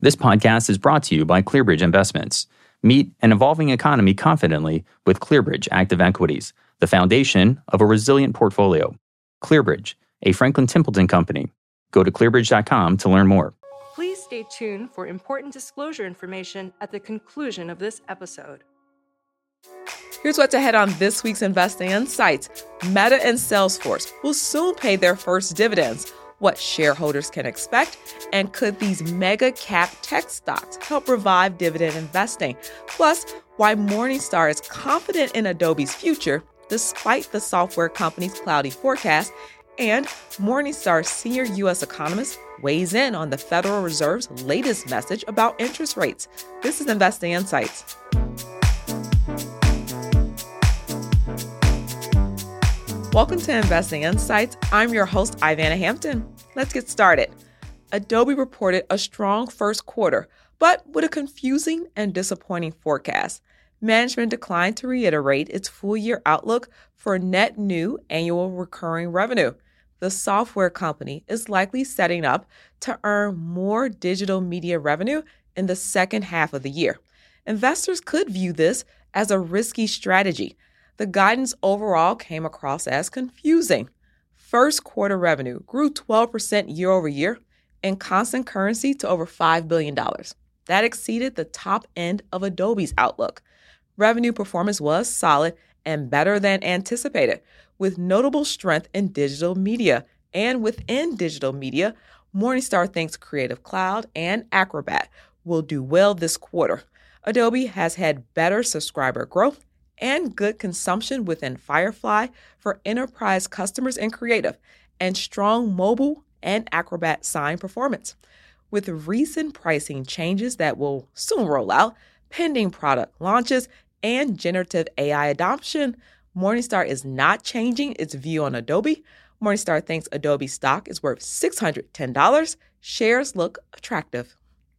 This podcast is brought to you by ClearBridge Investments. Meet an evolving economy confidently with ClearBridge Active Equities, the foundation of a resilient portfolio. ClearBridge, a Franklin Templeton company. Go to clearbridge.com to learn more. Please stay tuned for important disclosure information at the conclusion of this episode. Here's what's ahead on this week's Investing Insights. Meta and Salesforce will soon pay their first dividends. What shareholders can expect, and could these mega cap tech stocks help revive dividend investing? Plus, why Morningstar is confident in Adobe's future despite the software company's cloudy forecast, and Morningstar's senior U.S. economist weighs in on the Federal Reserve's latest message about interest rates. This is Investing Insights. Welcome to Investing Insights. I'm your host, Ivana Hampton. Let's get started. Adobe reported a strong first quarter, but with a confusing and disappointing forecast. Management declined to reiterate its full-year outlook for net new annual recurring revenue. The software company is likely setting up to earn more digital media revenue in the second half of the year. Investors could view this as a risky strategy. The guidance overall came across as confusing. First quarter revenue grew 12% year over year in constant currency to over $5 billion. That exceeded the top end of Adobe's outlook. Revenue performance was solid and better than anticipated, with notable strength in digital media. And within digital media, Morningstar thinks Creative Cloud and Acrobat will do well this quarter. Adobe has had better subscriber growth and good consumption within Firefly for enterprise customers in Creative, and strong mobile and Acrobat Sign performance. With recent pricing changes that will soon roll out, pending product launches, and generative AI adoption, Morningstar is not changing its view on Adobe. Morningstar thinks Adobe stock is worth $610. Shares look attractive.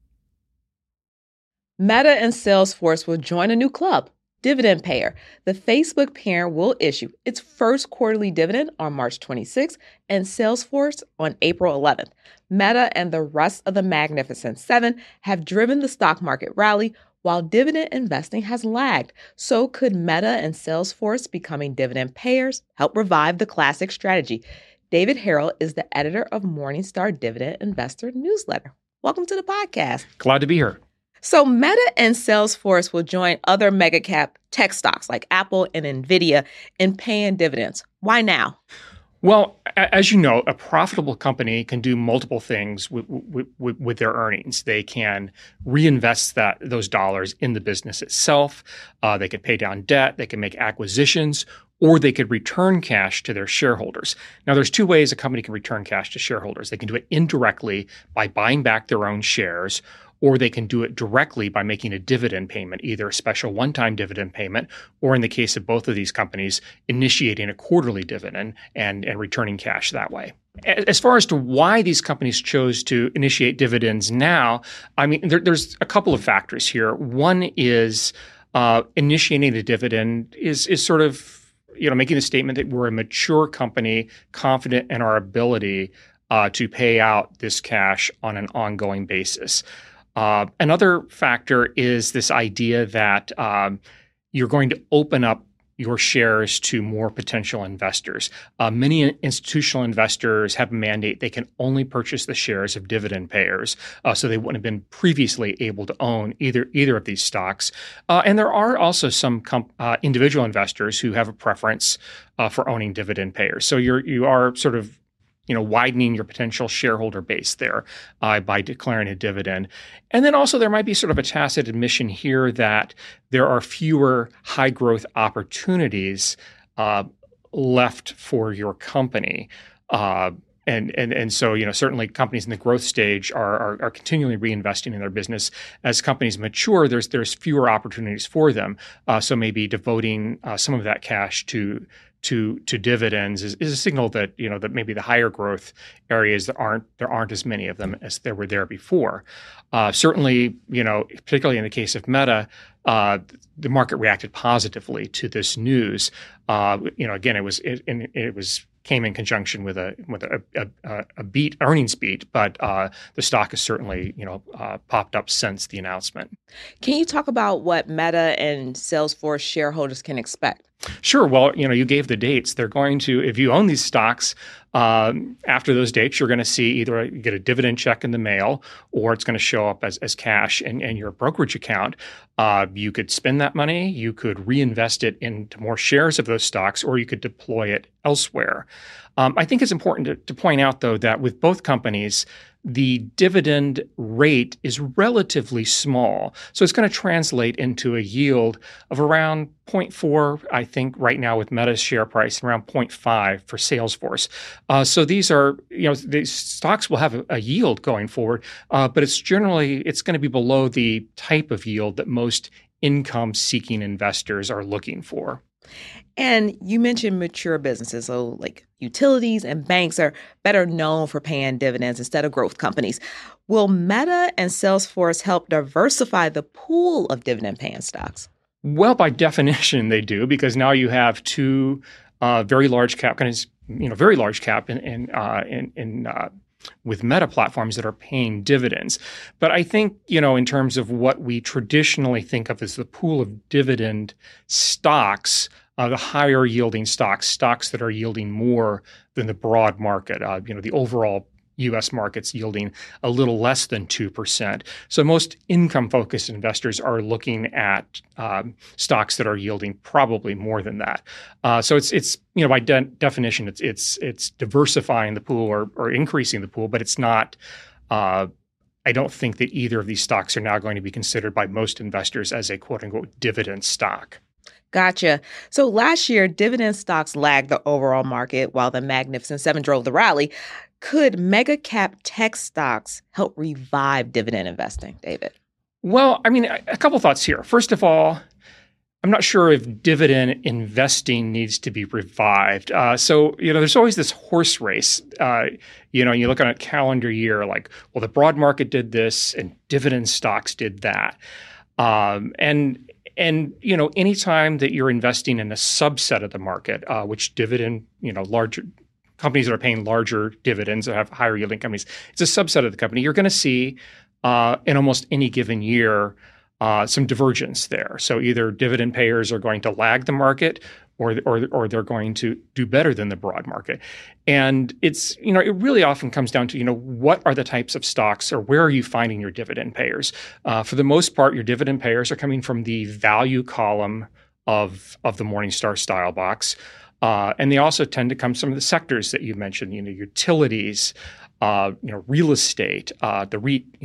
Meta and Salesforce will join a new club, dividend payer. The Facebook parent will issue its first quarterly dividend on March 26th and Salesforce on April 11th. Meta and the rest of the Magnificent Seven have driven the stock market rally while dividend investing has lagged. So could Meta and Salesforce becoming dividend payers help revive the classic strategy? David Harrell is the editor of Morningstar Dividend Investor Newsletter. Welcome to the podcast. Glad to be here. So Meta and Salesforce will join other mega cap tech stocks like Apple and NVIDIA in paying dividends. Why now? Well, as you know, a profitable company can do multiple things with their earnings. They can reinvest those dollars in the business itself. They could pay down debt. They can make acquisitions, or they could return cash to their shareholders. Now, there's two ways a company can return cash to shareholders. They can do it indirectly by buying back their own shares, or they can do it directly by making a dividend payment, either a special one-time dividend payment, or in the case of both of these companies, initiating a quarterly dividend and returning cash that way. As far as to why these companies chose to initiate dividends now, I mean, there's a couple of factors here. One is initiating the dividend is sort of, making the statement that we're a mature company, confident in our ability to pay out this cash on an ongoing basis. Another factor is this idea that you're going to open up your shares to more potential investors. Many institutional investors have a mandate they can only purchase the shares of dividend payers, so they wouldn't have been previously able to own either of these stocks. And there are also some individual investors who have a preference for owning dividend payers. So you are sort of widening your potential shareholder base there by declaring a dividend. And then also there might be sort of a tacit admission here that there are fewer high growth opportunities left for your company. And so, certainly companies in the growth stage are continually reinvesting in their business. As companies mature, there's fewer opportunities for them. So maybe devoting some of that cash to dividends is a signal that that maybe the higher growth areas there aren't as many of them as there were there before. Certainly, particularly in the case of Meta, the market reacted positively to this news. Again, it was came in conjunction with a beat, earnings beat, but the stock has certainly popped up since the announcement. Can you talk about what Meta and Salesforce shareholders can expect? Sure. Well, you gave the dates. They're going to, if you own these stocks, after those dates, you're going to see either you get a dividend check in the mail, or it's going to show up as cash in your brokerage account. You could spend that money, you could reinvest it into more shares of those stocks, or you could deploy it elsewhere. I think it's important to point out, though, that with both companies, the dividend rate is relatively small. So it's going to translate into a yield of around 0.4, I think, right now with Meta's share price, and around 0.5 for Salesforce. So these are, these stocks will have a yield going forward, but it's going to be below the type of yield that most income-seeking investors are looking for. And you mentioned mature businesses, so like utilities and banks are better known for paying dividends instead of growth companies. Will Meta and Salesforce help diversify the pool of dividend-paying stocks? Well, by definition, they do, because now you have two very large cap companies, very large cap with Meta platforms that are paying dividends. But I think, in terms of what we traditionally think of as the pool of dividend stocks, the higher yielding stocks that are yielding more than the broad market, the overall U.S. market's yielding a little less than 2%. So most income-focused investors are looking at stocks that are yielding probably more than that. So it's by definition, it's diversifying the pool or increasing the pool, but it's not. I don't think that either of these stocks are now going to be considered by most investors as a quote-unquote dividend stock. Gotcha. So last year, dividend stocks lagged the overall market while the Magnificent Seven drove the rally. Could mega cap tech stocks help revive dividend investing, David? Well, a couple thoughts here. First of all, I'm not sure if dividend investing needs to be revived. So there's always this horse race. You look at a calendar year, like, well, the broad market did this and dividend stocks did that. And anytime that you're investing in a subset of the market, which dividend, larger companies that are paying larger dividends that have higher yielding companies, it's a subset of the company. You're going to see in almost any given year some divergence there. So either dividend payers are going to lag the market, or they're going to do better than the broad market. And it's, it really often comes down to, what are the types of stocks, or where are you finding your dividend payers? For the most part, your dividend payers are coming from the value column of the Morningstar style box. And they also tend to come from some of the sectors that you mentioned, utilities, real estate, the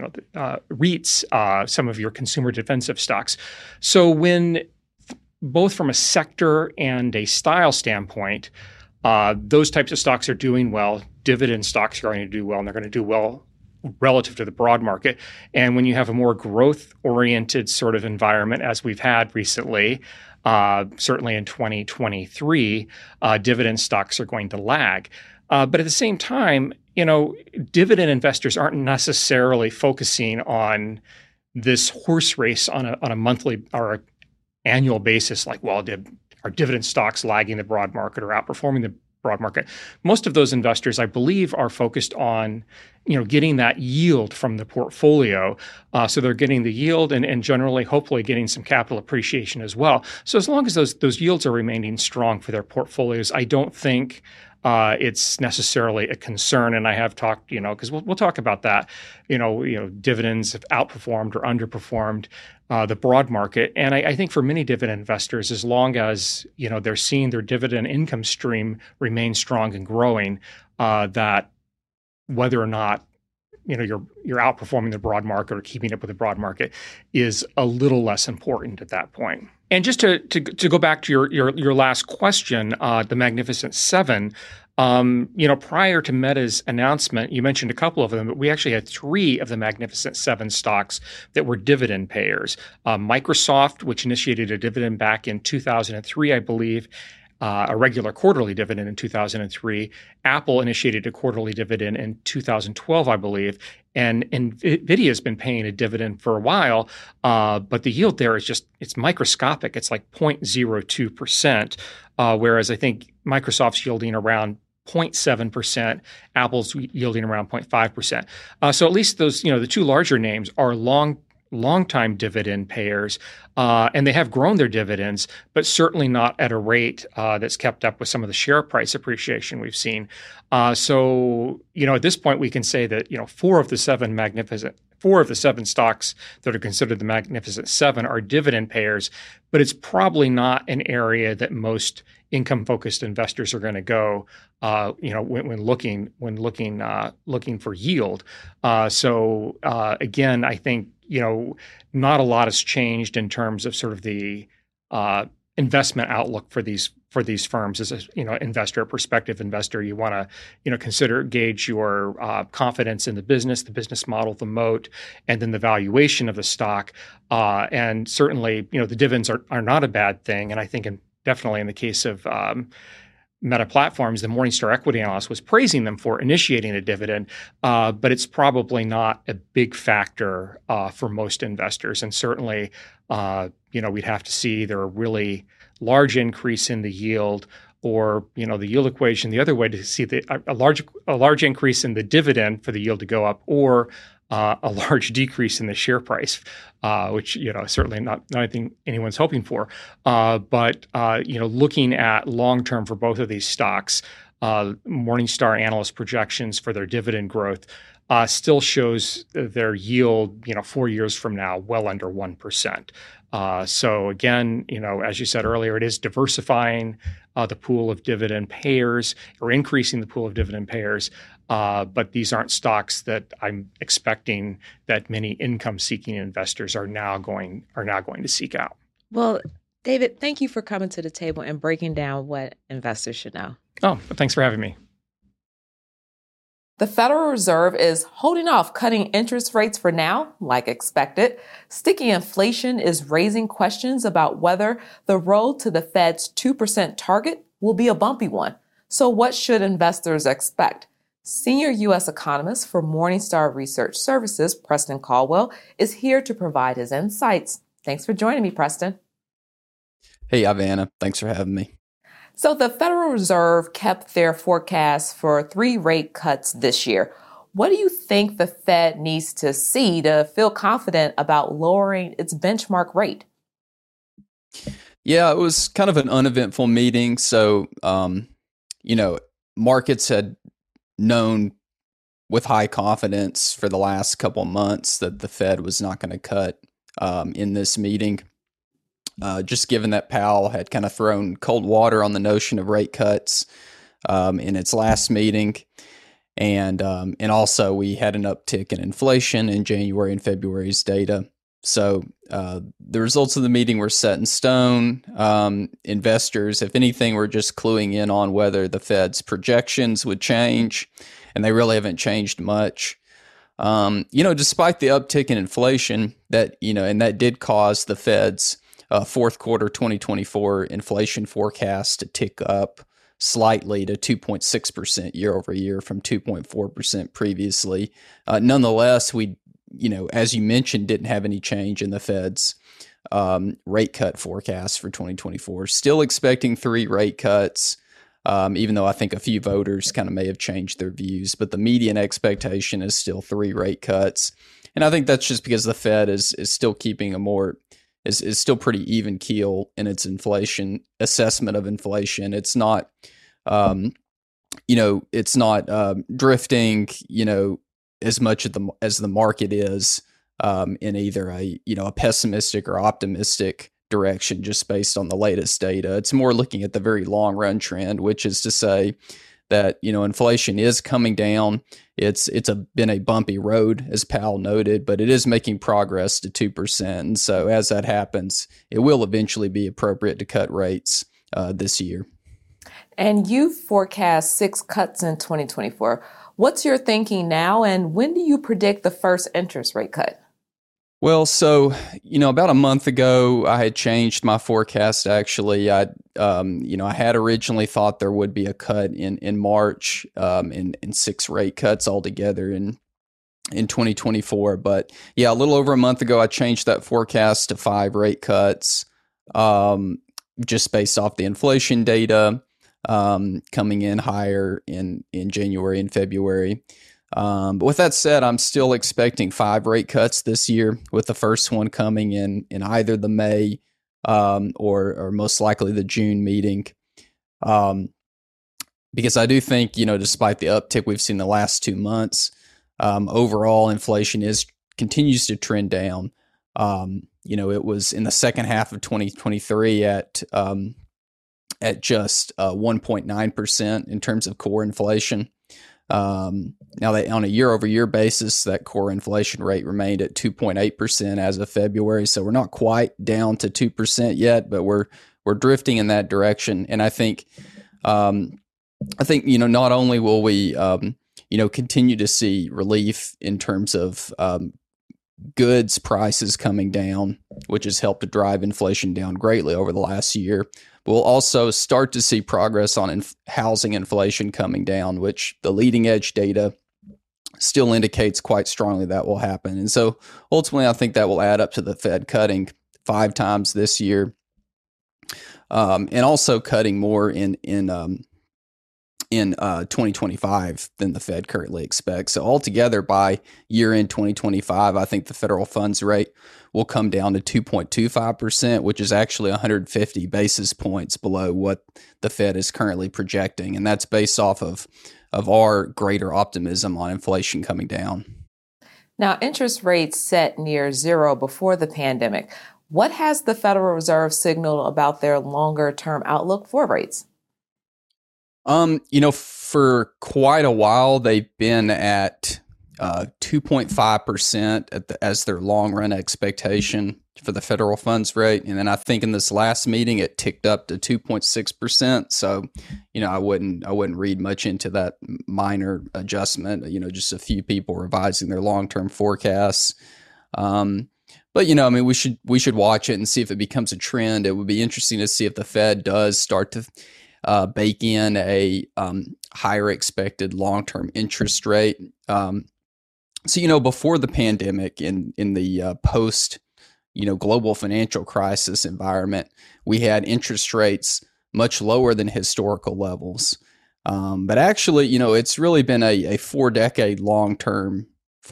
REITs, some of your consumer defensive stocks. So when both from a sector and a style standpoint, those types of stocks are doing well, dividend stocks are going to do well, and they're going to do well relative to the broad market. And when you have a more growth-oriented sort of environment, as we've had recently, certainly in 2023, dividend stocks are going to lag. But at the same time, dividend investors aren't necessarily focusing on this horse race on a monthly or annual basis, like, well, are dividend stocks lagging the broad market or outperforming the broad market? Most of those investors, I believe, are focused on, getting that yield from the portfolio. So they're getting the yield and generally, hopefully, getting some capital appreciation as well. So as long as those yields are remaining strong for their portfolios, I don't think it's necessarily a concern. And I have talked, because we'll talk about that. Dividends have outperformed or underperformed the broad market. And I think for many dividend investors, as long as they're seeing their dividend income stream remain strong and growing, that whether or not you're outperforming the broad market or keeping up with the broad market is a little less important at that point. And just to go back to your last question, the Magnificent Seven, prior to Meta's announcement, you mentioned a couple of them, but we actually had 3 of the Magnificent Seven stocks that were dividend payers. Microsoft, which initiated a dividend back in 2003, I believe, a regular quarterly dividend in 2003. Apple initiated a quarterly dividend in 2012, I believe. And NVIDIA has been paying a dividend for a while, but the yield there is it's microscopic. It's like 0.02%, whereas I think Microsoft's yielding around 0.7%, Apple's yielding around 0.5%. So at least those, the two larger names are long-time dividend payers, and they have grown their dividends, but certainly not at a rate that's kept up with some of the share price appreciation we've seen. So at this point, we can say that four of the seven stocks that are considered the Magnificent Seven are dividend payers, but it's probably not an area that most income-focused investors are going to go, when looking for yield. So again, I think not a lot has changed in terms of sort of the investment outlook for these firms. As a investor, a prospective investor, you want to gauge your confidence in the business model, the moat, and then the valuation of the stock. And certainly, the dividends are not a bad thing. And I think definitely in the case of Meta Platforms, the Morningstar equity analyst was praising them for initiating a dividend, but it's probably not a big factor for most investors. And certainly, we'd have to see either a really large increase in the yield or, the yield equation the other way to see a large increase in the dividend for the yield to go up, or a large decrease in the share price, which certainly not anything anyone's hoping for. But looking at long term for both of these stocks, Morningstar analyst projections for their dividend growth still shows their yield 4 years from now well under 1%. So again, as you said earlier, it is diversifying the pool of dividend payers, or increasing the pool of dividend payers. But these aren't stocks that I'm expecting that many income-seeking investors are now going to seek out. Well, David, thank you for coming to the table and breaking down what investors should know. Oh, thanks for having me. The Federal Reserve is holding off cutting interest rates for now, like expected. Sticky inflation is raising questions about whether the road to the Fed's 2% target will be a bumpy one. So what should investors expect? Senior U.S. economist for Morningstar Research Services, Preston Caldwell, is here to provide his insights. Thanks for joining me, Preston. Hey, Ivana. Thanks for having me. So the Federal Reserve kept their forecast for 3 rate cuts this year. What do you think the Fed needs to see to feel confident about lowering its benchmark rate? Yeah, it was kind of an uneventful meeting. So, markets had known with high confidence for the last couple of months that the Fed was not going to cut in this meeting. Just given that Powell had kind of thrown cold water on the notion of rate cuts in its last meeting. And also we had an uptick in inflation in January and February's data. So the results of the meeting were set in stone. Investors, if anything, were just cluing in on whether the Fed's projections would change, and they really haven't changed much. Despite the uptick in inflation and that did cause the Fed's fourth quarter 2024 inflation forecast to tick up slightly to 2.6% year over year from 2.4% previously. Nonetheless, as you mentioned, didn't have any change in the Fed's rate cut forecast for 2024. Still expecting 3 rate cuts, even though I think a few voters kind of may have changed their views. But the median expectation is still 3 rate cuts. And I think that's just because the Fed is still keeping is still pretty even keel in its inflation assessment of inflation. It's not, drifting, as much as the market is in either a pessimistic or optimistic direction, just based on the latest data. It's more looking at the very long run trend, which is to say that inflation is coming down. It's been a bumpy road, as Powell noted, but it is making progress to 2%. And so as that happens, it will eventually be appropriate to cut rates this year. And you forecast 6 cuts in 2024. What's your thinking now, and when do you predict the first interest rate cut? Well, so, about a month ago, I had changed my forecast. Actually, I had originally thought there would be a cut in March, and 6 rate cuts altogether in 2024. But yeah, a little over a month ago, I changed that forecast to 5 rate cuts, just based off the inflation data. coming in higher in January and February. But with that said, I'm still expecting 5 rate cuts this year, with the first one coming in either the May or most likely the June meeting. Because I do think, despite the uptick we've seen the last 2 months, overall inflation continues to trend down. It was in the second half of 2023 at just 1.9% in terms of core inflation. Now that on a year-over-year basis, that core inflation rate remained at 2.8% as of February. So we're not quite down to 2% yet, but we're drifting in that direction. And I think not only will we continue to see relief in terms of goods prices coming down, which has helped to drive inflation down greatly over the last year. We'll also start to see progress on housing inflation coming down, which the leading edge data still indicates quite strongly that will happen. And so ultimately, I think that will add up to the Fed cutting 5 times this year, and also cutting more in 2025 than the Fed currently expects. So altogether, by year-end 2025, I think the federal funds rate will come down to 2.25%, which is actually 150 basis points below what the Fed is currently projecting. And that's based off of our greater optimism on inflation coming down. Now, interest rates set near zero before the pandemic. What has the Federal Reserve signaled about their longer-term outlook for rates? For quite a while, they've been at 2.5% as their long run expectation for the federal funds rate. And then I think in this last meeting, it ticked up to 2.6%. So, I wouldn't read much into that minor adjustment, just a few people revising their long-term forecasts. But, we should watch it and see if it becomes a trend. It would be interesting to see if the Fed does start to bake in a higher expected long-term interest rate. So, before the pandemic, in the post, global financial crisis environment, we had interest rates much lower than historical levels. But actually, it's really been a 4-decade long trend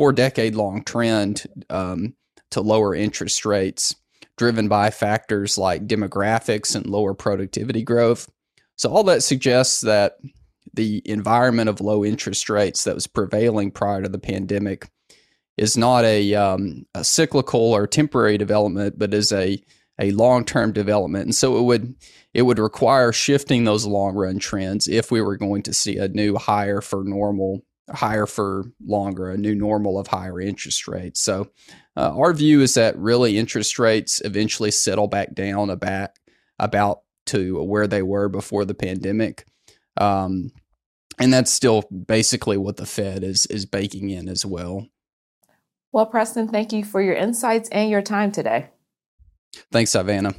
to lower interest rates, driven by factors like demographics and lower productivity growth. So all that suggests that the environment of low interest rates that was prevailing prior to the pandemic is not a cyclical or temporary development, but is a long-term development. And so it would require shifting those long-run trends if we were going to see a new higher for longer, a new normal of higher interest rates. So our view is that really interest rates eventually settle back down about to where they were before the pandemic. And that's still basically what the Fed is baking in as well. Well, Preston, thank you for your insights and your time today. Thanks, Ivana.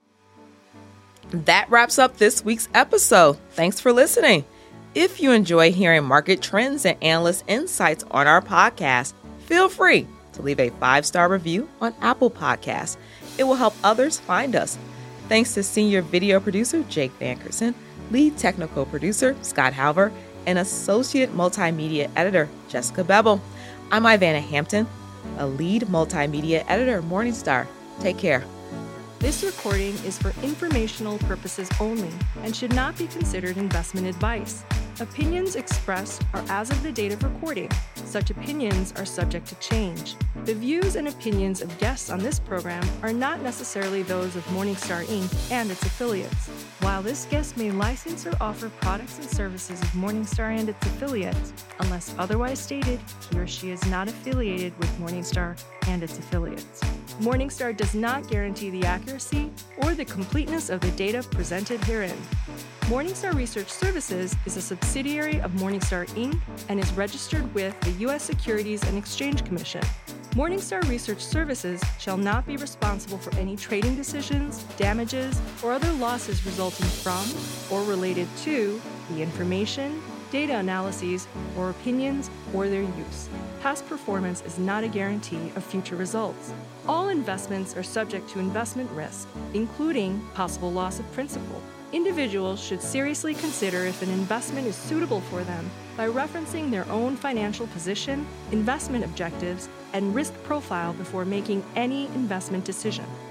That wraps up this week's episode. Thanks for listening. If you enjoy hearing market trends and analyst insights on our podcast, feel free to leave a 5-star review on Apple Podcasts. It will help others find us. Thanks to senior video producer Jake Vankerson, lead technical producer Scott Halver, and associate multimedia editor Jessica Bevel. I'm Ivana Hampton, a lead multimedia editor at Morningstar. Take care. This recording is for informational purposes only and should not be considered investment advice. Opinions expressed are as of the date of recording. Such opinions are subject to change. The views and opinions of guests on this program are not necessarily those of Morningstar Inc. and its affiliates. While this guest may license or offer products and services of Morningstar and its affiliates, unless otherwise stated, he or she is not affiliated with Morningstar and its affiliates. Morningstar does not guarantee the accuracy or the completeness of the data presented herein. Morningstar Research Services is a subsidiary of Morningstar Inc. and is registered with the U.S. Securities and Exchange Commission. Morningstar Research Services shall not be responsible for any trading decisions, damages, or other losses resulting from or related to the information, data analyses, or opinions, or their use. Past performance is not a guarantee of future results. All investments are subject to investment risk, including possible loss of principal. Individuals should seriously consider if an investment is suitable for them by referencing their own financial position, investment objectives, and risk profile before making any investment decision.